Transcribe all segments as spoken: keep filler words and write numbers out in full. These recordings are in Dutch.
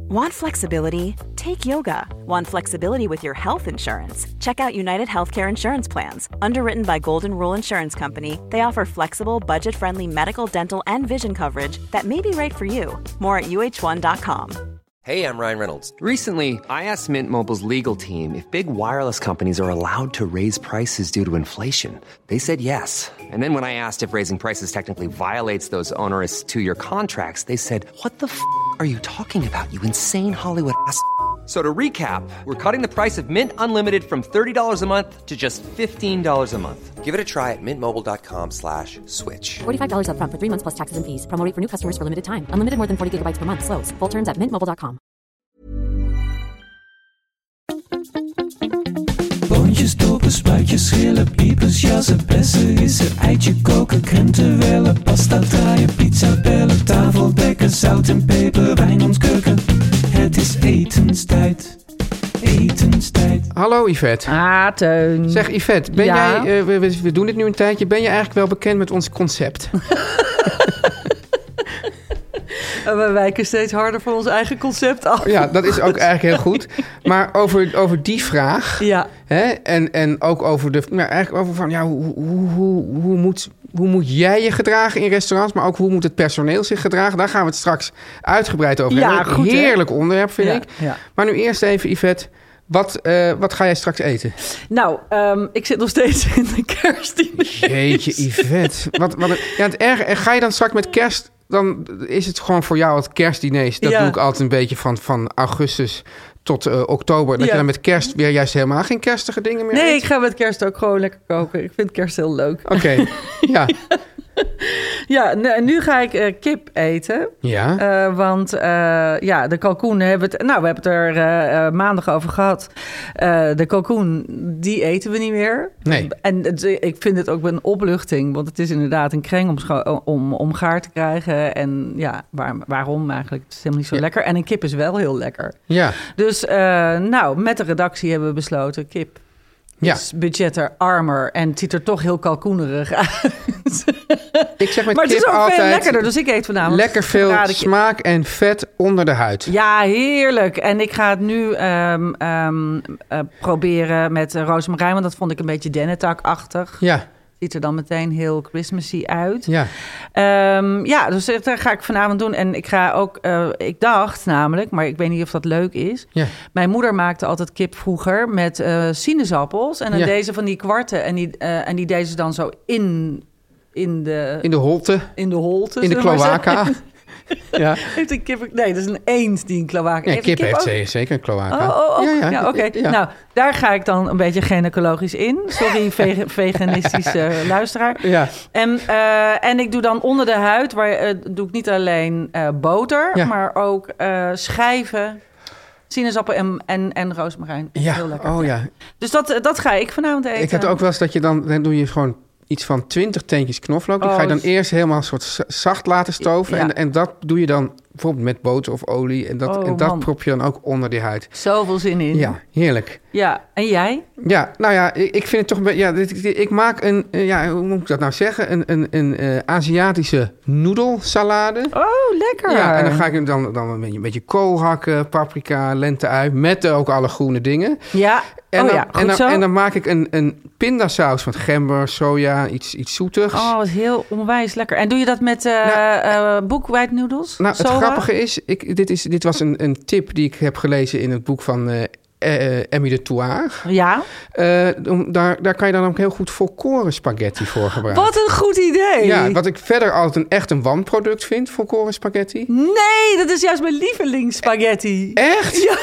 Want flexibility? Take yoga. Want flexibility with your health insurance? Check out United Healthcare Insurance Plans. Underwritten by Golden Rule Insurance Company, they offer flexible, budget-friendly medical, dental, and vision coverage that may be right for you. More at U H one dot com. Hey, I'm Ryan Reynolds. Recently, I asked Mint Mobile's legal team if big wireless companies are allowed to raise prices due to inflation. They said yes. And then when I asked if raising prices technically violates those onerous two-year contracts, they said, what the f*** are you talking about, you insane Hollywood ass f- So to recap, we're cutting the price of Mint Unlimited from thirty dollars a month to just fifteen dollars a month. Give it a try at mintmobile.com slash switch. forty-five dollars up front for three months plus taxes and fees. Promo rate for new customers for limited time. Unlimited more than forty gigabytes per month. Slows full terms at mint mobile dot com. Boontjes, dopen, spuitjes, schillen, piepers, jassen, bessen, rissen, eitje koken, krenten wellen, pasta draaien, pizza bellen, tafel dekken, zout en peper, wijn ontkurken. Het is etenstijd, etenstijd. Hallo Yvette. Ah, Teun. Zeg Yvette, ben Ja? jij, uh, we, we, we doen dit nu een tijdje, ben je eigenlijk wel bekend met ons concept? We wijken steeds harder van ons eigen concept af. Ja, dat is ook eigenlijk heel goed. Maar over, over die vraag, Ja. hè, en, en ook over de, nou, eigenlijk over van, ja, hoe, hoe, hoe, hoe, moet, hoe moet jij je gedragen in restaurants, maar ook hoe moet het personeel zich gedragen? Daar gaan we het straks uitgebreid over Ja, hebben. goed, hè? Heerlijk onderwerp, vind Ja, ik. ja. Maar nu eerst even, Yvette, wat, uh, wat ga jij straks eten? Nou, um, ik zit nog steeds in de kerstdiner. Jeetje, Yvette. Wat, wat, ja, het erge, ga je dan straks met kerst, dan is het gewoon voor jou het kerstdiner. Dat Ja. doe ik altijd een beetje van, van augustus tot uh, oktober. Dat Ja. je dan met kerst weer juist helemaal geen kerstige dingen meer Nee, eet. ik ga met kerst ook gewoon lekker koken. Ik vind kerst heel leuk. Oké, okay. ja. Ja, n- nu ga ik uh, kip eten. Ja. Uh, want uh, ja, de kalkoen hebben we het... Nou, we hebben het er uh, uh, maandag over gehad. Uh, de kalkoen, die eten we niet meer. Nee. En het, ik vind het ook een opluchting. Want het is inderdaad een kreng om, scho- om, om gaar te krijgen. En ja, waar, waarom eigenlijk? Het is helemaal niet zo Ja. lekker. En een kip is wel heel lekker. Ja. Dus uh, nou, met de redactie hebben we besloten... kip Ja. is budgetterarmer en het ziet er toch heel kalkoenerig uit. Ik zeg met Maar het kip is ook veel altijd lekkerder, dus ik eet vanavond lekker veel gebraden kip. smaak en vet onder de huid. Ja, heerlijk. En ik ga het nu um, um, uh, proberen met uh, rozemarijn, want dat vond ik een beetje dennetakachtig. Ja, Ziet er dan meteen heel Christmassy uit. ja. Um, ja, dus dat ga ik vanavond doen. En ik ga ook, uh, ik dacht namelijk, maar ik weet niet of dat leuk is. Ja. Mijn moeder maakte altijd kip vroeger met uh, sinaasappels. En dan Ja. deze van die kwarten. En die, uh, en die deed ze dan zo in, in de... In de holte, In de holte. in de zullen we maar cloaca. zeggen. Ja. Heeft een kip... Nee, dat is een eend die een cloaca... Nee, een kip heeft ook? ze- zeker een cloaca. Oh, oh, oh. Ja, ja. Ja, oké. Ja. Nou, daar ga ik dan een beetje gynaecologisch in. Sorry, vege- veganistische luisteraar. Ja. En, uh, en ik doe dan onder de huid, waar uh, doe ik niet alleen uh, boter, Ja. maar ook uh, schijven, sinaasappel en, en, en rozemarijn. Ja, Heel lekker. oh ja. Dus dat, dat ga ik vanavond eten. Ik heb ook wel eens dat je dan, dan doe je gewoon iets van twintig teentjes knoflook. Die Oh, ga je dan dus- eerst helemaal een soort z- zacht laten stoven. Ja. En, en dat doe je dan bijvoorbeeld met boter of olie. En dat, Oh, en dat man. prop je dan ook onder die huid. Zoveel zin in. Ja, heerlijk. Ja, en jij? Ja, nou ja, ik, ik vind het toch een beetje... Ja, dit- dit- ik maak een, eh, ja, hoe moet ik dat nou zeggen? Een, een, een eh, Aziatische noedelsalade. Oh, lekker. Ja, en dan ga ik hem dan, dan een beetje, een beetje kool hakken, paprika, lente-ui, met ook alle groene dingen. Ja, En, oh dan, ja, goed en, dan, zo. en dan maak ik een, een pindasaus met gember, soja, iets, iets zoetigs. Oh, wat heel onwijs lekker. En doe je dat met uh, Nou, uh, boekwijdnoedels? nou, het Soa? grappige is, ik, dit, is dit was een, een tip die ik heb gelezen in het boek van uh, uh, Emmy de Thouars. Ja. Uh, om- daar, daar kan je dan ook heel goed volkoren spaghetti voor gebruiken. Wat een goed idee. Ja, wat ik verder altijd een, echt een wanproduct vind, volkoren spaghetti. Nee, dat is juist mijn lievelingsspaghetti. Echt? Ja.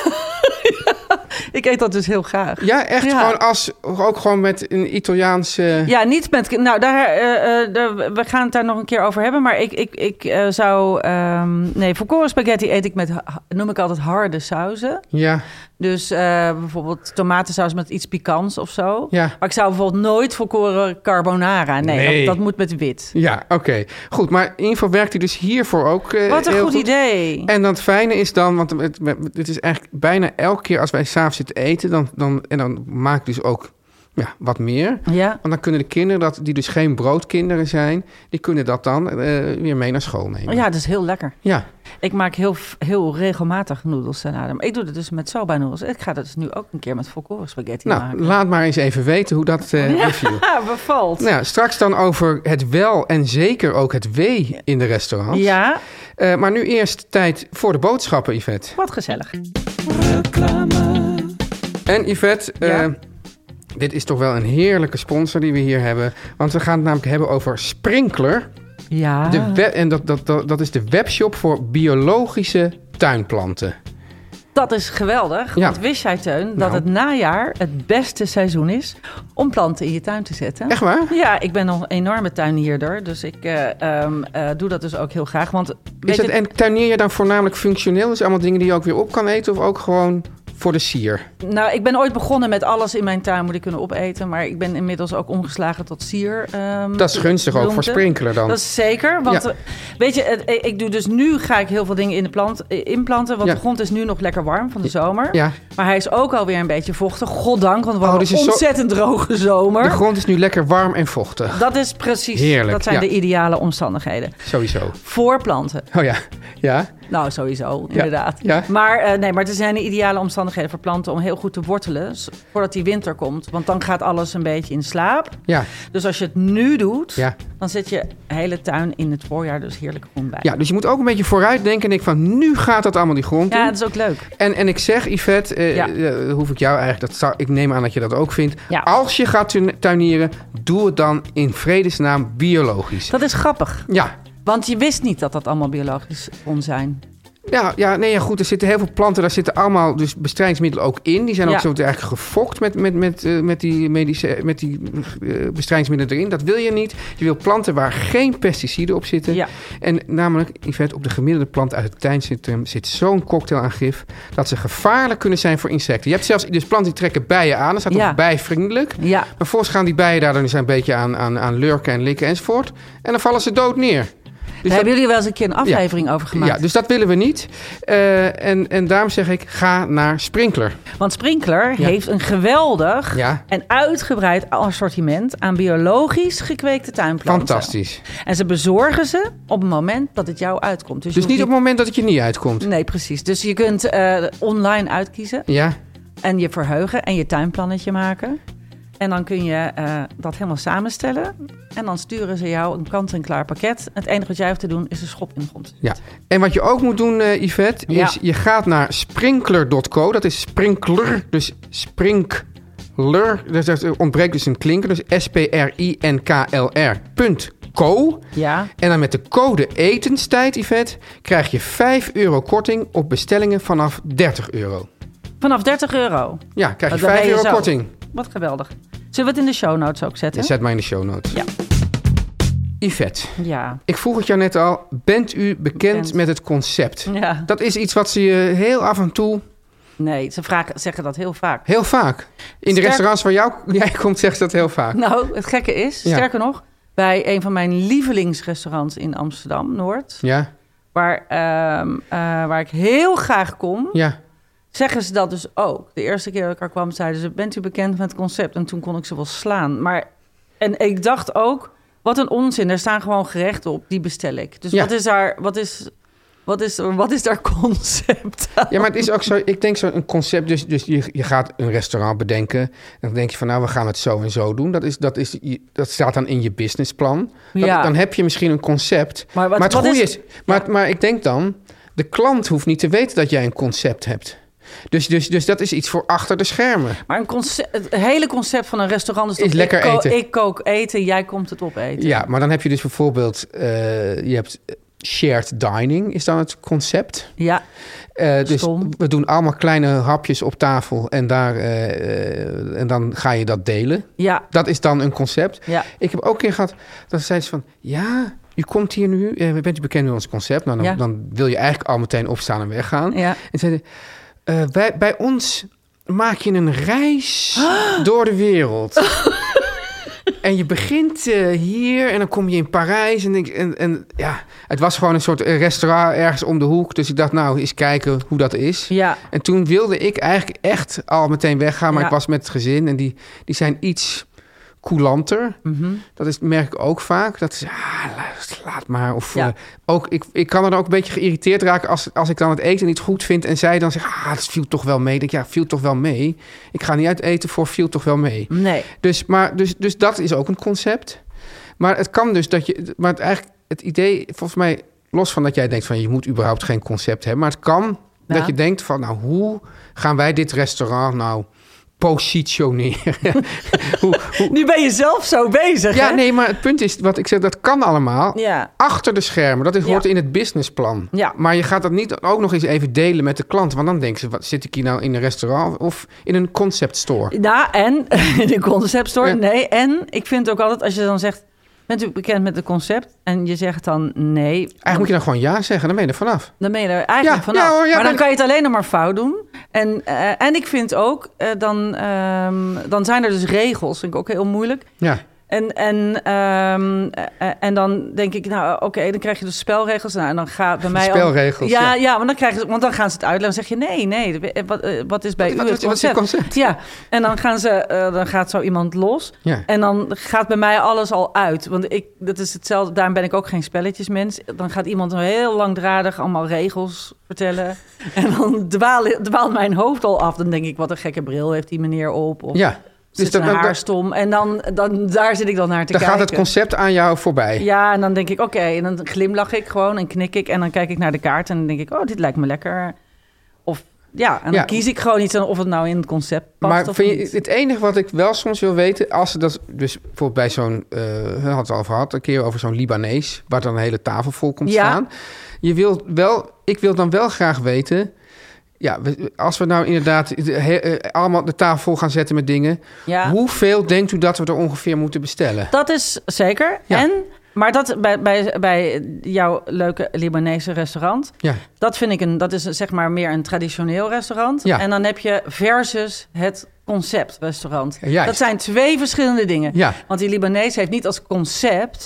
Ik eet dat dus heel graag. Ja, echt Ja. gewoon als, ook gewoon met een Italiaanse... Ja, niet met... Nou, daar, uh, uh, daar- we gaan het daar nog een keer over hebben. Maar ik, ik, ik uh, zou... Um, nee, volkoren spaghetti eet ik met... noem ik altijd harde sauzen. Ja, Dus uh, bijvoorbeeld tomatensaus met iets pikants of zo. ja. Maar ik zou bijvoorbeeld nooit volkoren carbonara. Nee, Nee. Dat, dat moet met wit. Ja, oké. Goed, maar in ieder geval werkt hij dus hiervoor ook uh, Wat een heel goed, idee. En dan het fijne is dan, want het, het is eigenlijk bijna elke keer als wij s'avonds zitten eten, dan, dan, en dan maak ik dus ook ja, wat meer. Ja. Want dan kunnen de kinderen, dat, die dus geen broodkinderen zijn... die kunnen dat dan uh, weer mee naar school nemen. Ja, dat is heel lekker. Ja. Ik maak heel, heel regelmatig noedelsalade. Maar ik doe het dus met soba noedels. Ik ga dat dus nu ook een keer met volkoren spaghetti nou, maken. laat maar eens even weten hoe dat uh, ja, beviel. bevalt. Nou, straks dan over het wel en zeker ook het wee in de restaurants. Ja. Uh, maar nu eerst tijd voor de boodschappen, Yvette. Wat gezellig. Reclame. En Yvette... Uh, Ja. Dit is toch wel een heerlijke sponsor die we hier hebben. Want we gaan het namelijk hebben over Sprinkler. Ja. De we- en dat, dat, dat, dat is de webshop voor biologische tuinplanten. Dat is geweldig. Ja. Want wist jij, Teun, dat Nou. het najaar het beste seizoen is om planten in je tuin te zetten? Echt waar? Ja, ik ben nog een enorme tuinierder. Dus ik uh, um, uh, doe dat dus ook heel graag. Want, Is weet dat, je, en tuinier je dan voornamelijk functioneel? Dus allemaal dingen die je ook weer op kan eten? Of ook gewoon voor de sier? nou, ik ben ooit begonnen met alles in mijn tuin moet ik kunnen opeten. Maar ik ben inmiddels ook omgeslagen tot sier. Um, Dat is gunstig ook voor bloemte. Sprinkler dan. Dat is zeker. Want Ja. uh, weet je, het, ik doe dus nu ga ik heel veel dingen in de plant uh, inplanten. Want Ja. de grond is nu nog lekker warm van de zomer. Ja, Maar hij is ook alweer een beetje vochtig. Goddank, want we Oh, hadden dus een is zo- ontzettend droge zomer. de grond is nu lekker warm en vochtig. Dat is precies, Heerlijk, dat zijn ja. de ideale omstandigheden. Sowieso. Voor planten. Oh ja, ja. Nou, sowieso, inderdaad. ja. Maar, uh, nee, maar er zijn de ideale omstandigheden voor planten om heel goed te wortelen s- voordat die winter komt. Want dan gaat alles een beetje in slaap. Ja, Dus als je het nu doet, ja. dan zit je hele tuin in het voorjaar dus heerlijk groen bij. ja, dus je moet ook een beetje vooruit denken. En ik van, nu gaat dat allemaal die grond in. Ja, dat is ook leuk. En, en ik zeg, Yvette, uh, Ja. uh, hoef ik jou eigenlijk... Dat zou, ik neem aan dat je dat ook vindt. Ja. Als je gaat tuin- tuinieren, doe het dan in vredesnaam biologisch. Dat is grappig. Ja, Want je wist niet dat dat allemaal biologisch kon zijn. Ja, ja, nee, ja, goed. Er zitten heel veel planten, daar zitten allemaal dus bestrijdingsmiddelen ook in. Die zijn ook Ja. zo eigenlijk gefokt met, met, met, uh, met die, medische, met die uh, bestrijdingsmiddelen erin. Dat wil je niet. Je wil planten waar geen pesticiden op zitten. Ja. En namelijk, Yvette, op de gemiddelde plant uit het tuincentrum zit zo'n cocktail aan gif dat ze gevaarlijk kunnen zijn voor insecten. Je hebt zelfs dus planten die trekken bijen aan. Dat staat Ja. ook bijvriendelijk. Ja. Maar vervolgens gaan die bijen daar dan eens een beetje aan, aan, aan lurken en likken enzovoort. En dan vallen ze dood neer. Dus Daar dat- hebben jullie wel eens een keer een aflevering over gemaakt. ja, dus dat willen we niet. Uh, en, en daarom zeg ik, ga naar Sprinkler. Want Sprinkler Ja. heeft een geweldig Ja. en uitgebreid assortiment aan biologisch gekweekte tuinplanten. Fantastisch. En ze bezorgen ze op het moment dat het jou uitkomt. Dus, je Dus niet hoeft op het moment dat het je niet uitkomt. Nee, precies. Dus je kunt uh, online uitkiezen Ja, en je verheugen en je tuinplannetje maken. En dan kun je uh, dat helemaal samenstellen. En dan sturen ze jou een kant-en-klaar pakket. Het enige wat jij hoeft te doen is een schop in de grond. ja. En wat je ook moet doen, uh, Yvette, Ja. is je gaat naar sprinkler punt co. Dat is Sprinkler, dus Sprinkler. Dus er ontbreekt dus een klinker. Dus S P R I N K L R punt co. Ja. En dan met de code etenstijd, Yvette, krijg je vijf euro korting op bestellingen vanaf dertig euro. Vanaf dertig euro. Ja, krijg je Dan ben vijf je euro zo. korting. Wat geweldig. Zullen we het in de show notes ook zetten? Zet maar in de show notes. Ja. Yvette, Ja. ik vroeg het jou net al. Bent u bekend Bekend. met het concept? Ja. Dat is iets wat ze je heel af en toe, Nee, ze vragen, zeggen dat heel vaak. heel vaak... In de Sterk- restaurants waar jou, jij komt, zeggen ze dat heel vaak. Nou, het gekke is, Ja. sterker nog, bij een van mijn lievelingsrestaurants in Amsterdam-Noord, Ja, waar, ehm, eh, waar ik heel graag kom, ja. zeggen ze dat dus ook. De eerste keer dat ik er kwam, zeiden ze, bent u bekend met het concept? En toen kon ik ze wel slaan. Maar, en ik dacht ook, wat een onzin. Er staan gewoon gerechten op, die bestel ik. Dus Ja. wat is daar, wat is, wat is, wat is daar concept aan? Ja, maar het is ook zo, ik denk zo een concept, dus, dus je, je gaat een restaurant bedenken. En dan denk je van, nou, we gaan het zo en zo doen. Dat, is, dat, is, dat staat dan in je businessplan. Dat, Ja. Dan heb je misschien een concept. Maar wat- maar het wat goede is- is, maar, maar ik denk dan, de klant hoeft niet te weten dat jij een concept hebt. Dus, dus, dus dat is iets voor achter de schermen. Maar een concept, het hele concept van een restaurant is, Is dat lekker ik, ko- eten. ik kook eten, jij komt het opeten. Ja, maar dan heb je dus bijvoorbeeld, uh, je hebt shared dining, is dan het concept. Ja. Uh, dus Stom. we doen allemaal kleine hapjes op tafel en, daar, uh, uh, en dan ga je dat delen. Ja. Dat is dan een concept. Ja. Ik heb ook een keer gehad, dat zei ze van, ja, u komt hier nu, uh, bent u bekend met ons concept? Nou, dan, Ja. dan wil je eigenlijk al meteen opstaan en weggaan. Ja. En zeiden, uh, bij, bij ons maak je een reis door de wereld. En je begint uh, hier en dan kom je in Parijs. En, denk, en, en ja, het was gewoon een soort restaurant ergens om de hoek. Dus ik dacht, nou, eens kijken hoe dat is. Ja. En toen wilde ik eigenlijk echt al meteen weggaan. Maar Ja. ik was met het gezin en die, die zijn iets coulanter. Mm-hmm. Dat is, merk ik ook vaak. Dat is, ah, laat, laat maar. Of Ja. uh, ook, ik, ik kan er ook een beetje geïrriteerd raken als, als ik dan het eten niet goed vind. En zij dan zegt, ah, dat viel toch wel mee. Ik denk, ja, viel toch wel mee. Ik ga niet uit eten voor viel toch wel mee. Nee. Dus, maar, dus, dus dat is ook een concept. Maar het kan dus dat je... Maar het, eigenlijk, het idee, volgens mij, los van dat jij denkt van... je moet überhaupt geen concept hebben. Maar het kan Ja. dat je denkt van... nou, hoe gaan wij dit restaurant nou positioneren? hoe, hoe, Nu ben je zelf zo bezig, ja, hè? nee, maar het punt is, wat ik zeg, dat kan allemaal. Ja. Achter de schermen, dat is, Ja. hoort in het businessplan. Ja. Maar je gaat dat niet ook nog eens even delen met de klant. Want dan denken ze, wat, zit ik hier nou in een restaurant of in een concept store? Ja, en de concept store. Ja. Nee, en ik vind ook altijd als je dan zegt... Bent u bekend met het concept? En je zegt dan nee. Eigenlijk moet je dan gewoon ja zeggen, dan ben je er vanaf. Dan ben je er eigenlijk Ja, vanaf. ja hoor, ja, maar dan ben- kan je het alleen nog maar fout doen. En, uh, en ik vind ook, uh, dan, uh, dan zijn er dus regels. Vind ik ook heel moeilijk. Ja. En, en, um, uh, en dan denk ik, nou oké, okay, dan krijg je dus spelregels. Nou, en dan gaat bij mij Spelregels, al, ja, ja. ja, want dan krijgen ze, want dan gaan ze het uitleggen. Dan zeg je nee, nee. Wat, uh, wat is bij Wat- u wat- het wat is je concept? concept? Ja, en dan gaan ze, uh, dan gaat zo iemand los. Ja. En dan gaat bij mij alles al uit. Want ik, dat is hetzelfde. Daarom ben ik ook geen spelletjesmens. Dan gaat iemand heel langdradig allemaal regels vertellen. En dan dwaalt dwaalt mijn hoofd al af. Dan denk ik, wat een gekke bril heeft die meneer op. Of Ja. dus Dus zijn dan, haar dan, stom. En dan, dan, daar zit ik dan naar te dan kijken. gaat het concept aan jou voorbij. Ja, en dan denk ik, oké. Okay, en dan glimlach ik gewoon en knik ik. En dan kijk ik naar de kaart en dan denk ik, oh, dit lijkt me lekker. Of ja, en dan Ja. kies ik gewoon iets of het nou in het concept past Maar of vind je, niet. het enige wat ik wel soms wil weten, als ze dat dus bijvoorbeeld bij zo'n, uh, we hadden het al over gehad, een keer over zo'n Libanees, waar dan een hele tafel vol komt Ja. staan. Je wilt wel, ik wil dan wel graag weten, ja, we- als we nou inderdaad de, he- uh, allemaal de tafel vol gaan zetten met dingen, Ja. hoeveel denkt u dat we er ongeveer moeten bestellen? Dat is zeker. Ja. En, maar dat bij, bij, bij jouw leuke Libanese restaurant, Ja, dat vind ik een, dat is zeg maar meer een traditioneel restaurant. Ja. En dan heb je versus het concept restaurant. Ja, juist. Dat zijn twee verschillende dingen. ja, Want die Libanees heeft niet als concept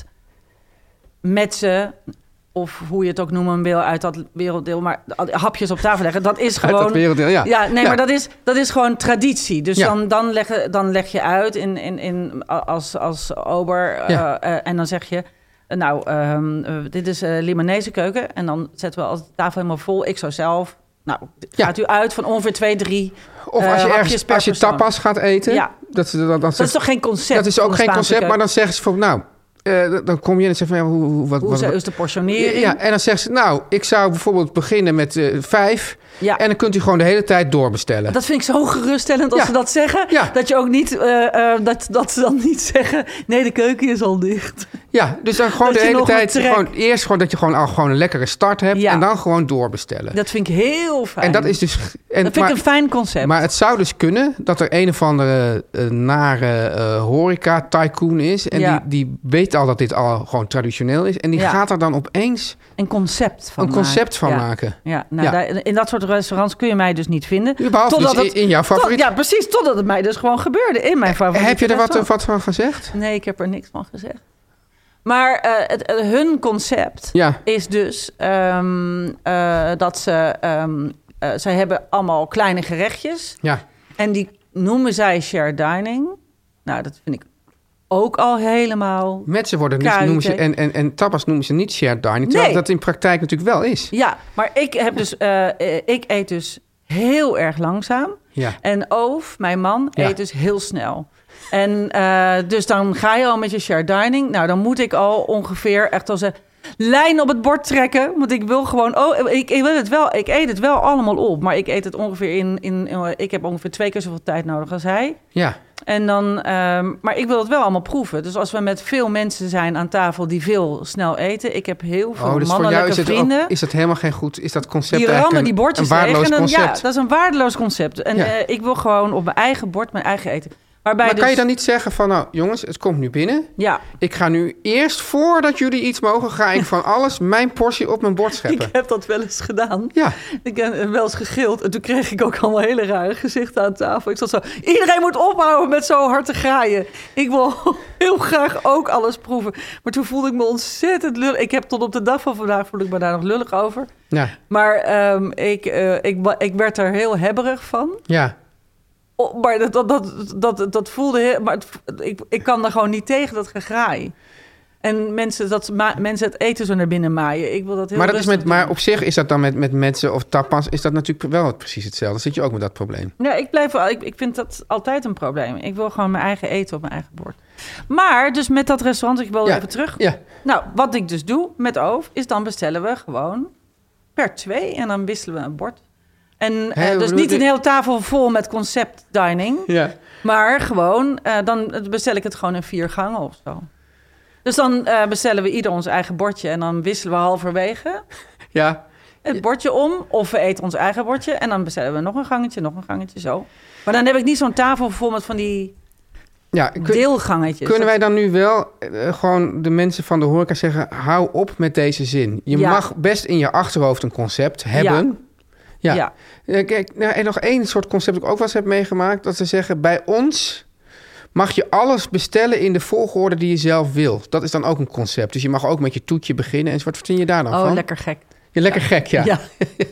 met ze, of hoe je het ook noemen wil, uit dat werelddeel, maar hapjes op tafel leggen. Dat is uit gewoon. dat werelddeel, ja. Ja, nee, Ja. maar dat is, dat is gewoon traditie. Dus Ja. dan, dan, leg, dan leg je uit in, in, in, als, als ober Ja. uh, uh, en dan zeg je, uh, nou, um, uh, dit is uh, Libanese keuken. En dan zetten we altijd de tafel helemaal vol. Ik zou zelf, nou, Ja. gaat u uit van ongeveer twee, drie Of uh, als je hapjes ergens, per als je persoon. tapas gaat eten, Ja. dat, ze dan, dan Dat is zegt- toch geen concept? dat is van ook de geen Spaanse concept, maar keuken? dan zeggen ze van, nou, uh, dan kom je en dan zeg je van, ja, hoe, hoe, wat, Hoe wat, ze wat- is de portionering? Ja, en dan zegt ze, nou, ik zou bijvoorbeeld beginnen met uh, vijf. Ja. En dan kunt u gewoon de hele tijd doorbestellen. Dat vind ik zo geruststellend als Ja. ze dat zeggen. Ja. Dat je ook niet, uh, uh, dat, dat ze dan niet zeggen, nee, de keuken is al dicht. Ja, dus dan gewoon Dat de je hele nog tijd, wat trekt. gewoon, eerst gewoon dat je gewoon al gewoon een lekkere start hebt. Ja. En dan gewoon doorbestellen. Dat vind ik heel fijn. En dat is dus... En, dat vind maar, ik een fijn concept. maar het zou dus kunnen dat er een of andere uh, nare uh, horeca-tycoon is. En Ja. die, die weet al dat dit al gewoon traditioneel is. En die Ja. gaat er dan opeens een concept van een concept maken. van ja. maken. Ja, nou, Ja. daar- in dat soort restaurants kun je mij dus niet vinden. Behalve dus in- in jouw favoriet. Tot, ja, precies. Totdat het mij dus gewoon gebeurde in mijn favoriete Heb je er wat, restaurant. wat van gezegd? Nee, ik heb er niks van gezegd. Maar uh, het, uh, hun concept Ja. is dus um, uh, dat ze... Um, uh, zij hebben allemaal kleine gerechtjes. Ja. En die noemen zij shared dining. Nou, dat vind ik ook al helemaal... Mensen worden niet, Kuiten. noemen ze, en, en, en tapas noemen ze niet shared dining. Terwijl Nee. dat in praktijk natuurlijk wel is. Ja, maar ik heb dus... Uh, ik eet dus heel erg langzaam. Ja. En Oof, mijn man, Ja. eet dus heel snel. En uh, dus dan ga je al met je shared dining. Nou, dan moet ik al ongeveer echt als een lijn op het bord trekken. Want ik wil gewoon... Oh, ik, ik wil het wel. Ik eet het wel allemaal op. Maar ik eet het ongeveer in... in, in ik heb ongeveer twee keer zoveel tijd nodig als hij. Ja. En dan, um, maar ik wil het wel allemaal proeven. Dus als we met veel mensen zijn aan tafel die veel snel eten. Ik heb heel veel Oh, dus voor mannelijke jou is het, vrienden. ook, is dat helemaal geen goed... Is dat concept Die eigenlijk rammen die een, bordjes een waardeloos leeg. En dan, concept? ja, dat is een waardeloos concept. En Ja. uh, ik wil gewoon op mijn eigen bord mijn eigen eten. Waarbij Maar dus, kan je dan niet zeggen van, nou jongens, het komt nu binnen. Ja, Ik ga nu eerst, voordat jullie iets mogen, ga ik van alles mijn portie op mijn bord scheppen. ik heb dat wel eens gedaan. Ja, Ik heb wel eens gegild en toen kreeg ik ook allemaal hele rare gezichten aan tafel. Ik zat zo, iedereen moet ophouden met zo hard te graaien. Ik wil heel graag ook alles proeven. Maar toen voelde ik me ontzettend lullig. Ik heb tot op de dag van vandaag voel ik me daar nog lullig over. ja, Maar um, ik, uh, ik, ik werd er heel hebberig van. ja. Oh, maar dat, dat, dat, dat, dat voelde heel... Maar het, ik, ik kan er gewoon niet tegen, dat gegraai. En mensen, dat, ma, mensen het eten zo naar binnen maaien. Ik wil dat heel Maar, dat is rustig met, maar doen. op zich is dat dan met, met mensen of tapas, is dat natuurlijk wel precies hetzelfde. Dan zit je ook met dat probleem. Ja, ik, blijf, wel- ik, ik vind dat altijd een probleem. Ik wil gewoon mijn eigen eten op mijn eigen bord. Maar dus met dat restaurant, ik wil Ja, even terug. ja. Nou, wat ik dus doe met Oof, is dan bestellen we gewoon per twee. En dan wisselen we een bord. En Hè, eh, hoe dus bedoel niet je? een hele tafel vol met concept dining. Ja. Maar gewoon, eh, dan bestel ik het gewoon in vier gangen of zo. Dus dan eh, bestellen we ieder ons eigen bordje. En dan wisselen we halverwege Ja. het bordje om. Of we eten ons eigen bordje. En dan bestellen we nog een gangetje, nog een gangetje, zo. Maar dan heb ik niet zo'n tafel vol met van die Ja, kun- deelgangetjes. Kunnen wij dan nu wel eh, gewoon de mensen van de horeca zeggen, hou op met deze zin. Je Ja. mag best in je achterhoofd een concept hebben. Ja. Ja. Eh, Kijk, nou, en nog één soort concept dat ik ook wel eens heb meegemaakt. Dat ze zeggen, bij ons mag je alles bestellen in de volgorde die je zelf wil. Dat is dan ook een concept. Dus je mag ook met je toetje beginnen. En wat vind je daar dan Oh, van? lekker gek. Ja, lekker gek, ja. Ja.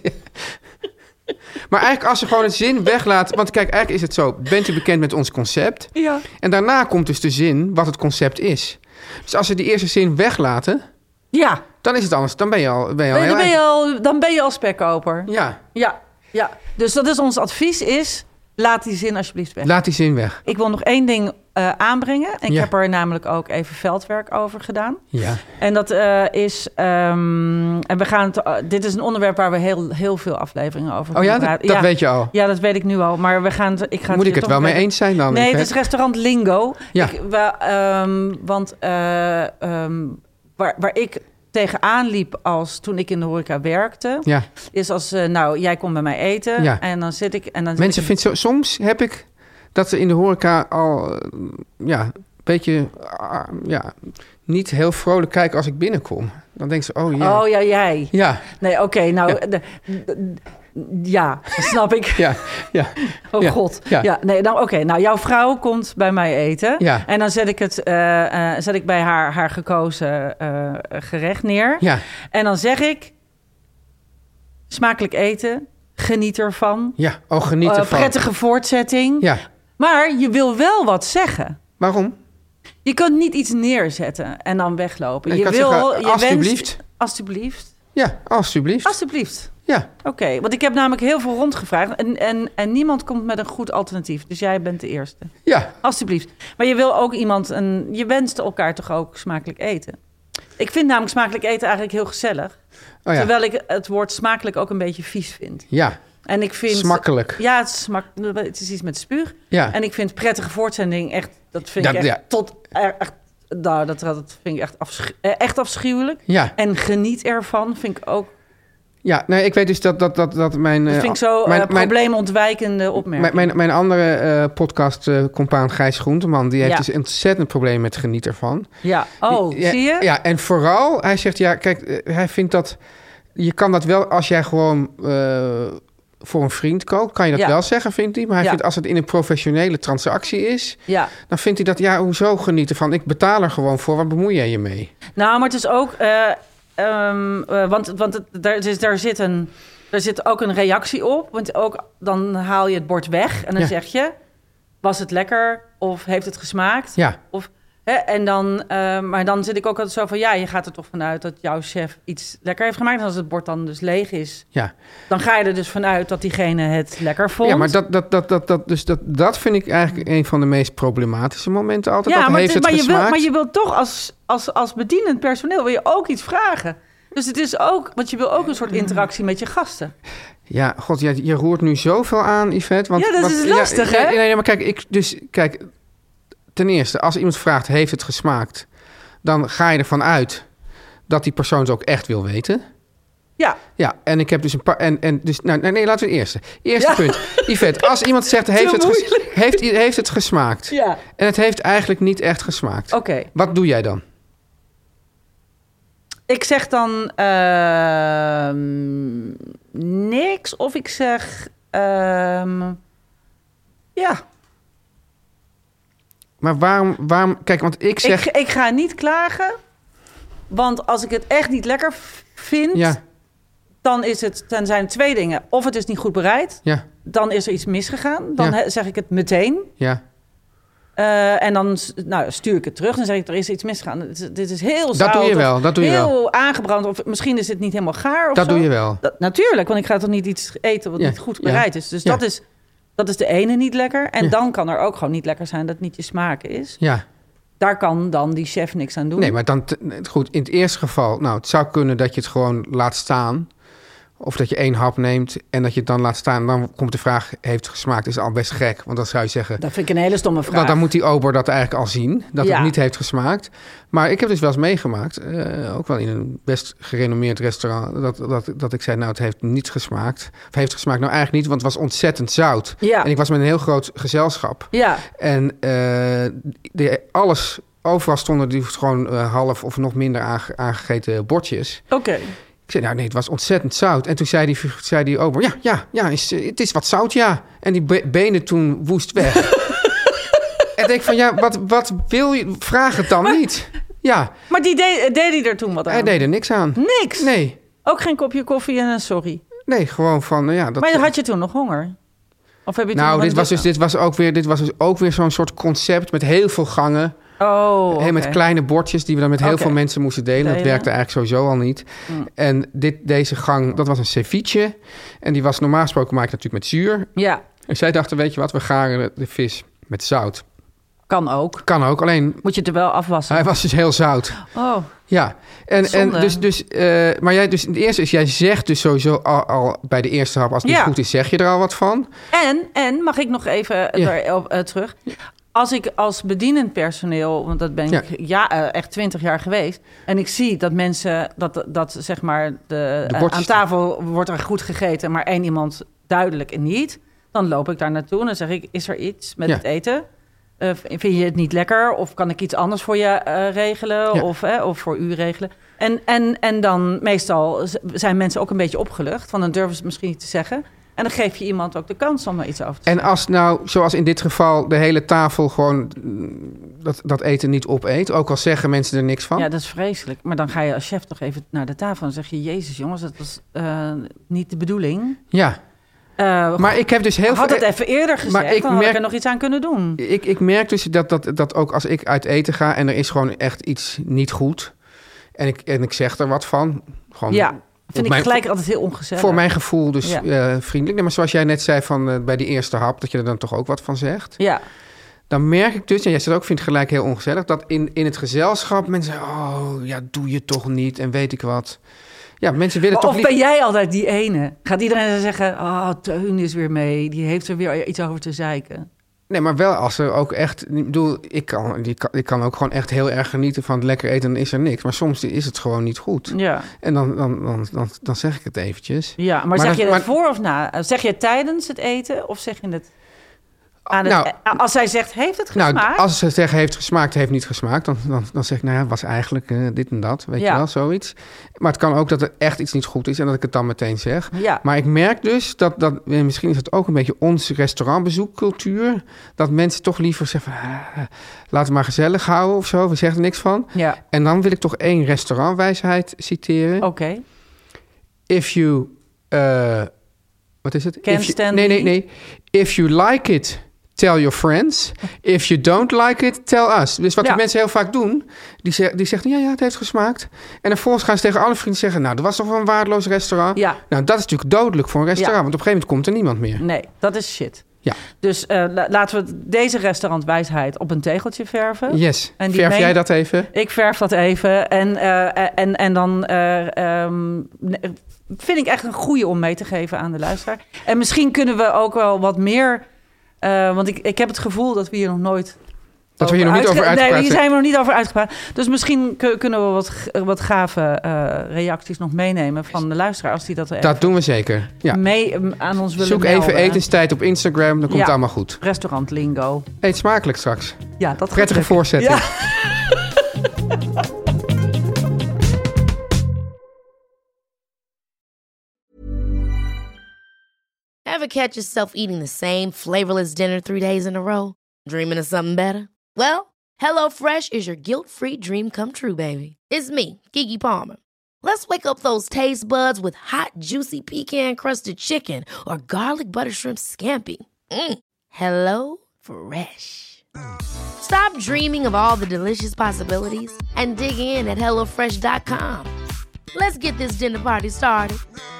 Maar eigenlijk als ze gewoon een zin weglaat... Want kijk, eigenlijk is het zo. Bent u bekend met ons concept? Ja. En daarna komt dus de zin wat het concept is. Dus als ze die eerste zin weglaten, Ja. dan is het anders. Dan ben je al, ben je al Dan heel ben je eind. al, dan ben je al spekkoper. Ja, Ja. Ja. Dus dat is ons advies is, laat die zin alsjeblieft weg. laat die zin weg. Ik wil nog één ding uh, aanbrengen. En ik Ja. heb er namelijk ook even veldwerk over gedaan. Ja. En dat uh, is... Um, en we gaan het, uh, dit is een onderwerp waar we heel, heel veel afleveringen over Oh ja, gaan dat, praten. dat ja, weet je al. Ja, dat weet ik nu al. Maar we gaan het, ik ga Moet het ik het wel mee eens zijn dan? Nee, Yvette? het is restaurant Lingo. Ja. Ik, we, um, want uh, um, waar, waar ik tegenaan liep als toen ik in de horeca werkte... Ja. is als, uh, nou, jij komt bij mij eten... Ja. en dan zit ik... En dan Mensen zit ik, vinden zo, soms heb ik dat ze in de horeca al eh, ja, een beetje ah, ja, niet heel vrolijk kijken als ik binnenkom. Dan denken ze, oh ja. Oh ja, jij. Ja, Nee, oké, okay, nou... Ja. de- de- ja, dat snap ik. ja, ja. Oh Ja, god. ja. Ja, nee, nou oké. Nou, jouw vrouw komt bij mij eten. Ja. En dan zet ik het uh, uh, zet ik bij haar, haar gekozen uh, gerecht neer. Ja, En dan zeg ik... Smakelijk eten. Geniet ervan. ja. Oh, geniet Uh, ervan. prettige voortzetting. Ja, Maar je wil wel wat zeggen. waarom? Je kunt niet iets neerzetten en dan weglopen. Je Je kan wil, zeggen, je alsjeblieft. Wenst, alsjeblieft. Ja, alsjeblieft. Alsjeblieft. Ja, Oké, want ik heb namelijk heel veel rondgevraagd en, en, en niemand komt met een goed alternatief. Dus jij bent de eerste. ja. Alsjeblieft. Maar je wil ook iemand, en je wenst elkaar toch ook smakelijk eten. Ik vind namelijk smakelijk eten eigenlijk heel gezellig. Oh ja. Terwijl ik het woord smakelijk ook een beetje vies vind. Ja, En ik vind... smakkelijk. Ja, het is, smak, het is iets met spuug. Ja. En ik vind prettige voortzending echt... Dat vind ik Dat- echt ja. tot... Echt, nou, dat, dat vind ik echt, afschu eh, echt afschuwelijk. Ja, En geniet ervan vind ik ook... ja. Nee, ik weet dus dat, dat, dat, dat mijn... Dat eh, vind ik zo mijn, uh, mijn, probleemontwijkende opmerking. mijn, mijn, mijn andere eh podcast-compaan Gijs Groenteman... die heeft Ja. dus een ontzettend probleem met geniet ervan. Ja, oh, Ja, zie je? Ja, en vooral, hij zegt, ja, kijk, eh, hij vindt dat... Je kan dat wel, als jij gewoon uh, voor een vriend kookt... kan je dat Ja. wel zeggen, vindt hij. Maar hij Ja. vindt als het in een professionele transactie is... Ja. dan vindt hij dat, ja, hoezo genieten van? Ik betaal er gewoon voor, waar bemoei jij je mee? Nou, maar het is ook... Uh, um, uh, want want het, daar, dus, daar, zit een, daar zit ook een reactie op. Want ook dan haal je het bord weg en dan Ja. zeg je... Was het lekker of heeft het gesmaakt? Ja, Of, hè, en dan, uh, maar dan zit ik ook altijd zo van... ja, je gaat er toch vanuit dat jouw chef iets lekker heeft gemaakt. En als het bord dan dus leeg is... ja. dan ga je er dus vanuit dat diegene het lekker vond. Ja, maar dat, dat, dat, dat, dat, dus dat, dat vind ik eigenlijk een van de meest problematische momenten altijd. Ja, dat maar, heeft het- het maar, je wil, gesmaakt. maar je wilt toch als, als, als bedienend personeel... wil je ook iets vragen. Dus het is ook... want je wil ook een soort interactie met je gasten. Ja, god, ja, je roert nu zoveel aan, Yvette. Want, Ja, dat want- is lastig, ja, hè? Nee, nee, maar kijk, ik, dus, kijk, ten eerste, als iemand vraagt, heeft het gesmaakt? Dan ga je ervan uit dat die persoon het ook echt wil weten. Ja. Ja, en ik heb dus een paar... En, en dus, nou, nee, nee, laten we het eerste. Eerste Ja. punt. Yvette, als iemand zegt, heeft het, ges, heeft, heeft het gesmaakt? Ja. En het heeft eigenlijk niet echt gesmaakt. Oké. Wat doe jij dan? Ik zeg dan ehm, niks of ik zeg ehm, ja. Maar waarom, waarom... Kijk, want ik zeg... Ik, ik ga niet klagen, want als ik het echt niet lekker v- vind, Ja, dan, is het, dan zijn er twee dingen. Of het is niet goed bereid, ja, dan is er iets misgegaan. Dan Ja. he- zeg ik het meteen. ja. Uh, en dan s- nou, stuur ik het terug. Dan zeg ik, er is iets misgegaan. Dit is, dit is heel zout. Dat doe je of wel, dat doe je heel wel. aangebrand. Of misschien is het niet helemaal gaar of Dat zo. doe je wel. Dat, natuurlijk, want ik ga toch niet iets eten wat Ja, niet goed ja, bereid is. Dus ja. dat, is, dat is de ene niet lekker. En Ja. dan kan er ook gewoon niet lekker zijn dat het niet je smaak is. Ja. Daar kan dan die chef niks aan doen. Nee, maar dan... t- Goed, in het eerste geval... Nou, het zou kunnen dat je het gewoon laat staan. Of dat je één hap neemt en dat je het dan laat staan. Dan komt de vraag, heeft het gesmaakt? Is al best gek. Want dan zou je zeggen... Dat vind ik een hele stomme vraag. Want dan moet die ober dat eigenlijk al zien. Dat Ja. het niet heeft gesmaakt. Maar ik heb dus wel eens meegemaakt. eh, ook wel in een best gerenommeerd restaurant. Dat, dat, dat ik zei, nou het heeft niet gesmaakt. Of heeft gesmaakt? Nou eigenlijk niet, want het was ontzettend zout. Ja. En ik was met een heel groot gezelschap. Ja, En eh, de, alles... Overal stonden die gewoon eh, half of nog minder aange- aangegeten bordjes. oké. Ik zei, nou nee, het was ontzettend zout. En toen zei die, zei die ober, ja, ja, ja, is, het is wat zout, ja. En die be- benen toen woest weg. En ik denk van, ja, wat, wat wil je? Vraag het dan niet. Ja, Maar die deed, deed hij er toen wat aan? hij deed er niks aan. Niks? Nee, Ook geen kopje koffie en een sorry? nee, gewoon van, nou ja. Dat, Maar had je toen nog honger? Of heb je toen nou, nog dit een was, dus, dit, was ook weer, dit was dus ook weer zo'n soort concept met heel veel gangen. Oh, Heel oké. met kleine bordjes die we dan met heel Oké. veel mensen moesten delen. Dat Delen. werkte eigenlijk sowieso al niet. Mm. En dit, deze gang, dat was een ceviche. En die was normaal gesproken maakt natuurlijk met zuur. Ja, En zij dachten, weet je wat, we garen de, de vis met zout. kan ook. Kan ook, alleen Moet je het er wel afwassen? hij was dus heel zout. Oh, Ja, en, en Zonde. dus, dus uh, maar jij, dus het eerste is, jij zegt dus sowieso al, al bij de eerste hap, als het Ja. niet goed is, zeg je er al wat van. en, en mag ik nog even Ja. erop uh, terug? Als ik als bedienend personeel, want dat ben Ja. ik ja, uh, echt twintig jaar geweest, en ik zie dat mensen, dat, dat zeg maar, de, De uh, bordjes- aan tafel wordt er goed gegeten, maar één iemand duidelijk niet, dan loop ik daar naartoe en dan zeg ik, is er iets met Ja. het eten? Uh, vind je het niet lekker? Of kan ik iets anders voor je uh, regelen? Ja. Of, eh, of voor u regelen? En, en, en dan meestal z- zijn mensen ook een beetje opgelucht. Want dan durven ze het misschien niet te zeggen. En dan geef je iemand ook de kans om er iets over te En zeggen. als nou, zoals in dit geval, de hele tafel gewoon mm, dat, dat eten niet opeet, ook al zeggen mensen er niks van. Ja, dat is vreselijk. Maar dan ga je als chef toch even naar de tafel en zeg je... Jezus jongens, dat was uh, niet de bedoeling. Ja, Uh, maar ik heb dus heel had veel... het even eerder gezegd, maar ik dan had merk- ik er nog iets aan kunnen doen. Ik, ik merk dus dat, dat, dat ook als ik uit eten ga en er is gewoon echt iets niet goed. En ik, en ik zeg er wat van. Gewoon Ja, op vind ik mijn- gelijk altijd heel ongezellig. Voor mijn gevoel dus Ja. eh, vriendelijk. Nee, maar zoals jij net zei van uh, bij die eerste hap, dat je er dan toch ook wat van zegt. Ja, Dan merk ik dus, en jij zegt ook, vind ik gelijk heel ongezellig, dat in, in het gezelschap mensen zeggen, oh ja, doe je toch niet en weet ik wat. Ja, mensen willen maar toch of lief- ben jij altijd die ene? Gaat iedereen dan zeggen... Oh, Teun is weer mee. Die heeft er weer iets over te zeiken. Nee, maar wel als er ook echt... Ik bedoel, ik kan, die kan, ik kan ook gewoon echt heel erg genieten van het lekker eten, dan is er niks. Maar soms is het gewoon niet goed. Ja, En dan, dan, dan, dan, dan zeg ik het eventjes. ja maar, Maar zeg dat- je het maar- voor of na? Zeg je het tijdens het eten of zeg je het... Aan het Nou, als zij zegt, heeft het gesmaakt? Nou, als ze zeggen heeft gesmaakt, heeft niet gesmaakt, dan, dan, dan zeg ik, nou ja, was eigenlijk uh, dit en dat, weet Ja. je wel, zoiets. Maar het kan ook dat er echt iets niet goed is en dat ik het dan meteen zeg. Ja. Maar ik merk dus dat, dat eh, misschien is het ook een beetje onze restaurantbezoekcultuur, dat mensen toch liever zeggen, van, ah, laten we maar gezellig houden of zo, we zeggen er niks van. Ja, En dan wil ik toch één restaurantwijsheid citeren. oké. If you, uh, wat is het? Can't If you- stand nee, nee, me. nee. If you like it, tell your friends. If you don't like it, tell us. Dus wat Ja. die mensen heel vaak doen, die, zeg, die zeggen, ja, ja, het heeft gesmaakt. En dan vervolgens gaan ze tegen alle vrienden zeggen, nou, dat was toch wel een waardeloos restaurant. Ja. Nou, dat is natuurlijk dodelijk voor een restaurant, Ja. want op een gegeven moment komt er niemand meer. Nee, dat is shit. Ja. Dus uh, la- laten we deze restaurantwijsheid op een tegeltje verven. Yes. En die Verf meen- jij dat even? Ik verf dat even. En, uh, en, en dan uh, um, vind ik echt een goeie om mee te geven aan de luisteraar. En misschien kunnen we ook wel wat meer... Uh, want ik, ik heb het gevoel dat we hier nog nooit Dat we hier nog niet over uitgepraat Nee, hier zijn. zijn we nog niet over uitgepraat. Dus misschien k- kunnen we wat, wat gave uh, reacties nog meenemen van de luisteraar. Als die dat, dat doen we zeker. Ja. mee um, aan ons willen Zoek melden. even etenstijd op Instagram, dan komt ja. het allemaal goed. Restaurant Lingo. Eet smakelijk straks. Ja, dat Prettige gaat voorzetting. Ja. Ever catch yourself eating the same flavorless dinner three days in a row? Dreaming of something better? Well, HelloFresh is your guilt-free dream come true, baby. It's me, Keke Palmer. Let's wake up those taste buds with hot, juicy pecan-crusted chicken or garlic butter shrimp scampi. Mm. Hello Fresh. Stop dreaming of all the delicious possibilities and dig in at hello fresh dot com. Let's get this dinner party started.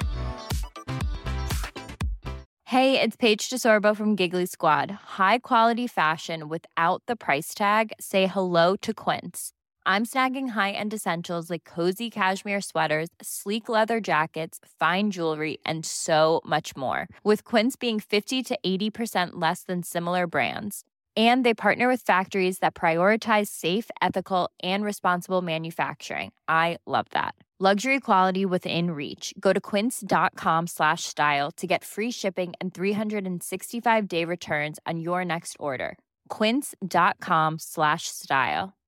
Hey, it's Paige DeSorbo from Giggly Squad. High quality fashion without the price tag. Say hello to Quince. I'm snagging high-end essentials like cozy cashmere sweaters, sleek leather jackets, fine jewelry, and so much more. With Quince being fifty to eighty percent less than similar brands. And they partner with factories that prioritize safe, ethical, and responsible manufacturing. I love that. Luxury quality within reach. Go to quince.com slash style to get free shipping and three sixty-five day returns on your next order. Quince.com slash style.